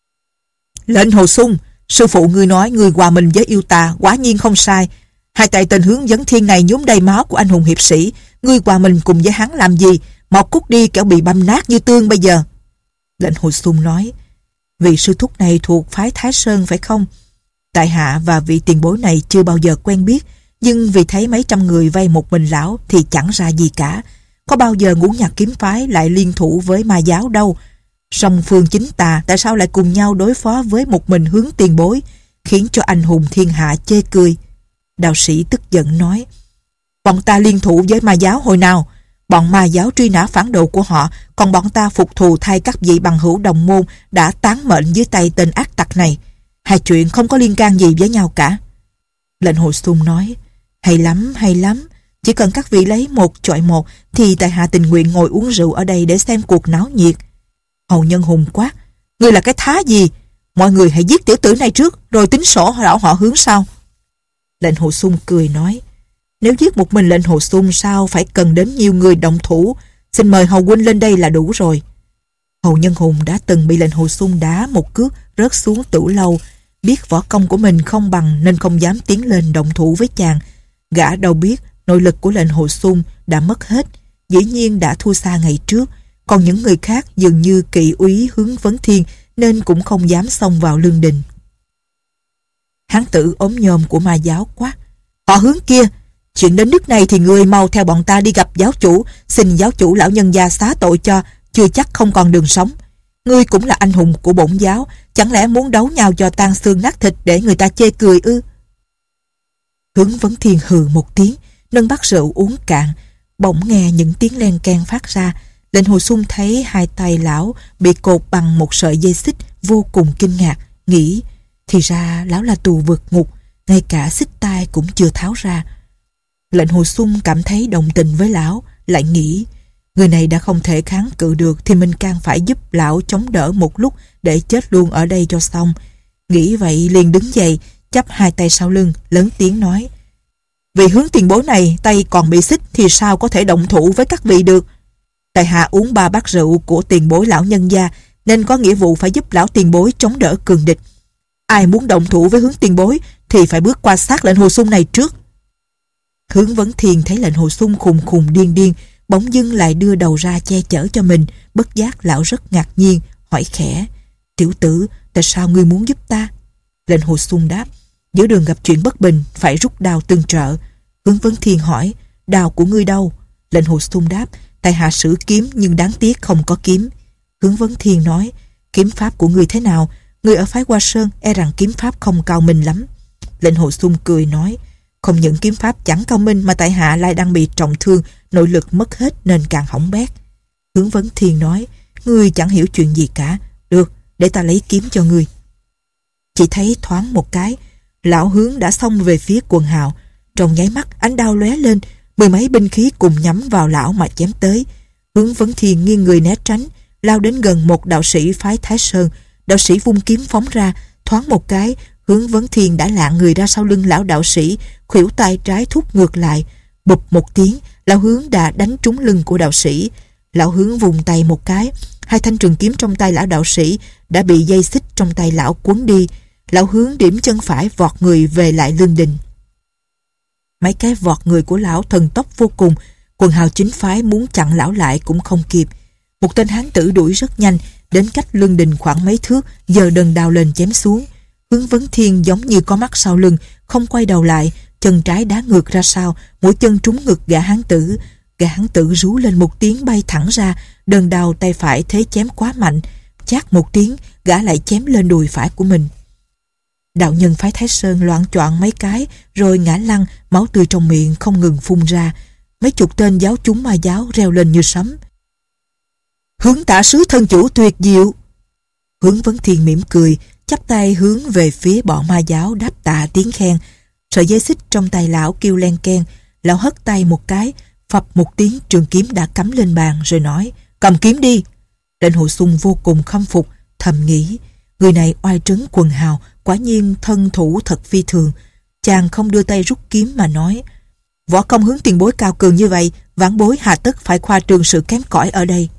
"Lệnh Hồ Xung, sư phụ ngươi nói ngươi hòa mình với yêu tà, quả nhiên không sai. Hai tay tên Hướng Vấn Thiên này nhuốm đầy máu của anh hùng hiệp sĩ, Ngươi hòa mình cùng với hắn làm gì? Mau cút đi, kẻo bị băm nát như tương bây giờ. Lệnh Hồ Xung nói: Vị sư thúc này thuộc phái Thái Sơn phải không? Tại hạ và vị tiền bối này chưa bao giờ quen biết, nhưng vì thấy mấy trăm người vây một mình lão thì chẳng ra gì cả. Có bao giờ Ngũ Nhạc kiếm phái lại liên thủ với ma giáo đâu. Song phương chính tà tại sao lại cùng nhau đối phó với một mình Hướng tiền bối, khiến cho anh hùng thiên hạ chê cười. Đạo sĩ tức giận nói: Bọn ta liên thủ với ma giáo hồi nào? Bọn ma giáo truy nã phản đồ của họ, còn bọn ta phục thù thay các vị bằng hữu đồng môn đã tán mệnh dưới tay tên ác tặc này. Hai chuyện không có liên can gì với nhau cả. Lệnh Hồ Xung nói: Hay lắm, hay lắm. Chỉ cần các vị lấy một chọi một thì tại hạ tình nguyện ngồi uống rượu ở đây để xem cuộc náo nhiệt. Hầu Nhân Hùng quát: Ngươi là cái thá gì? Mọi người hãy giết tiểu tử này trước, rồi tính sổ lão họ Hướng sau. Lệnh Hồ Xung cười nói: Nếu giết một mình lệnh Hồ Xung sao phải cần đến nhiều người động thủ? Xin mời Hầu huynh lên đây là đủ rồi. Hầu Nhân Hùng đã từng bị lệnh Hồ Xung đá một cước rớt xuống tửu lâu. Biết võ công của mình không bằng nên không dám tiến lên động thủ với chàng. Gã đâu biết nội lực của lệnh Hồ Xung đã mất hết, dĩ nhiên đã thua xa ngày trước. Còn những người khác dường như kỵ úy Hướng Vấn Thiên nên cũng không dám xông vào lương đình. Hán tử ốm nhôm của ma giáo quát: Họ Hướng kia, chuyện đến nước này thì người mau theo bọn ta đi gặp giáo chủ, xin giáo chủ lão nhân gia xá tội cho, chưa chắc không còn đường sống. Ngươi cũng là anh hùng của bổn giáo, chẳng lẽ muốn đấu nhau cho tan xương nát thịt để người ta chê cười ư? Hướng Vấn Thiên hừ một tiếng, nâng bát rượu uống cạn. Bỗng nghe những tiếng len keng phát ra. Lệnh Hồ Xung thấy hai tay lão bị cột bằng một sợi dây xích, vô cùng kinh ngạc, nghĩ thì ra lão là tù vượt ngục, ngay cả xích tai cũng chưa tháo ra. Lệnh Hồ Xung cảm thấy đồng tình với lão, lại nghĩ người này đã không thể kháng cự được thì mình càng phải giúp lão chống đỡ một lúc để chết luôn ở đây cho xong. Nghĩ vậy liền đứng dậy, chắp hai tay sau lưng, lớn tiếng nói: Vị Hướng tiền bối này tay còn bị xích thì sao có thể động thủ với các vị được? Tại hạ uống ba bát rượu của tiền bối lão nhân gia nên có nghĩa vụ phải giúp lão tiền bối chống đỡ cường địch. Ai muốn động thủ với Hướng tiền bối thì phải bước qua xác lệnh Hồ Xung này trước. Hướng Vấn Thiên thấy lệnh Hồ Xung khùng khùng điên điên, bỗng dưng lại đưa đầu ra che chở cho mình. Bất giác lão rất ngạc nhiên, hỏi khẽ: Tiểu tử, tại sao ngươi muốn giúp ta? Lệnh Hồ Xung đáp: Giữa đường gặp chuyện bất bình, phải rút đao tương trợ. Hướng Vấn Thiên hỏi: Đao của ngươi đâu? Lệnh Hồ Xung đáp: Tại hạ sử kiếm nhưng đáng tiếc không có kiếm. Hướng Vấn Thiên nói: Kiếm pháp của ngươi thế nào? Ngươi ở phái Hoa Sơn e rằng kiếm pháp không cao minh lắm. Lệnh Hồ Xung cười nói: Không những kiếm pháp chẳng cao minh mà tại hạ lại đang bị trọng thương, nội lực mất hết nên càng hỏng bét. Hướng Vấn Thiên nói: Ngươi chẳng hiểu chuyện gì cả. Được, để ta lấy kiếm cho ngươi. Chỉ thấy thoáng một cái, lão Hướng đã xông về phía Quần Hào. Trong nháy mắt ánh đao lóe lên, mười mấy binh khí cùng nhắm vào lão mà chém tới. Hướng Vấn Thiên nghiêng người né tránh, lao đến gần một đạo sĩ phái Thái Sơn. Đạo sĩ vung kiếm phóng ra, thoáng một cái, Hướng Vấn Thiên đã lạng người ra sau lưng lão đạo sĩ, khuỷu tay trái thúc ngược lại. Bụp một tiếng, lão Hướng đã đánh trúng lưng của đạo sĩ. Lão Hướng vùng tay một cái, hai thanh trường kiếm trong tay lão đạo sĩ đã bị dây xích trong tay lão quấn đi. Lão Hướng điểm chân phải vọt người về lại lương đình. Mấy cái vọt người của lão thần tốc vô cùng, Quần Hào chính phái muốn chặn lão lại cũng không kịp. Một tên hán tử đuổi rất nhanh, đến cách lương đình khoảng mấy thước, giơ đơn đao lên chém xuống. Hướng Vấn Thiên giống như có mắt sau lưng, không quay đầu lại, chân trái đá ngược ra sau, mũi chân trúng ngực gã hán tử. Gã hán tử rú lên một tiếng bay thẳng ra, đơn đao tay phải thế chém quá mạnh, chát một tiếng, gã lại chém lên đùi phải của mình. Đạo nhân phái Thái Sơn loạng choạng mấy cái, rồi ngã lăn, máu tươi trong miệng không ngừng phun ra. Mấy chục tên giáo chúng ma giáo reo lên như sấm: Hướng Tả sứ thân chủ tuyệt diệu. Hướng Vấn Thiên mỉm cười, chắp tay hướng về phía bọn ma giáo đáp tạ tiếng khen. Sợi dây xích trong tay lão kêu len keng. Lão hất tay một cái, phập một tiếng, trường kiếm đã cắm lên bàn rồi nói: Cầm kiếm đi. Lệnh Hồ Xung vô cùng khâm phục, thầm nghĩ: Người này oai trấn Quần Hào, quả nhiên thân thủ thật phi thường. Chàng không đưa tay rút kiếm mà nói: Võ công Hướng tiền bối cao cường như vậy, vãn bối hà tất phải khoa trương sự kém cỏi ở đây.